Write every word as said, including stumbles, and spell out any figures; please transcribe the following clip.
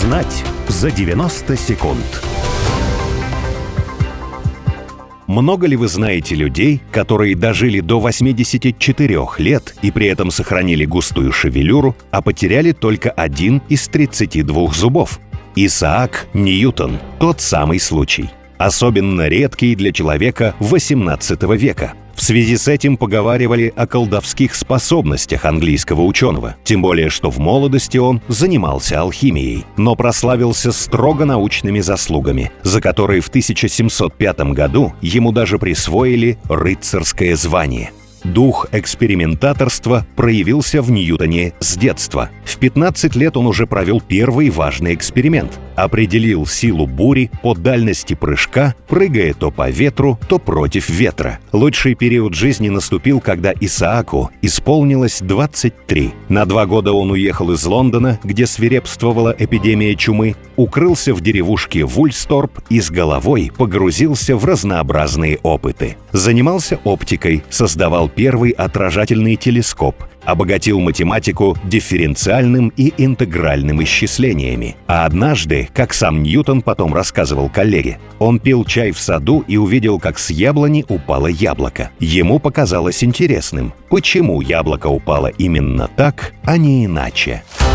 Узнать за девяносто секунд. Много ли вы знаете людей, которые дожили до восьмидесяти четырёх лет и при этом сохранили густую шевелюру, а потеряли только один из тридцати двух зубов? Исаак Ньютон – тот самый случай. Особенно редкий для человека восемнадцатого века. В связи с этим поговаривали о колдовских способностях английского ученого, тем более что в молодости он занимался алхимией, но прославился строго научными заслугами, за которые в тысяча семьсот пятом году ему даже присвоили рыцарское звание. Дух экспериментаторства проявился в Ньютоне с детства. В пятнадцать лет он уже провел первый важный эксперимент. Определил силу бури по дальности прыжка, прыгая то по ветру, то против ветра. Лучший период жизни наступил, когда Исааку исполнилось двадцать три. На два года он уехал из Лондона, где свирепствовала эпидемия чумы, укрылся в деревушке Вульсторп и с головой погрузился в разнообразные опыты. Занимался оптикой, создавал первый отражательный телескоп, обогатил математику дифференциальным и интегральным исчислениями. А однажды, как сам Ньютон потом рассказывал коллеге, он пил чай в саду и увидел, как с яблони упало яблоко. Ему показалось интересным, почему яблоко упало именно так, а не иначе.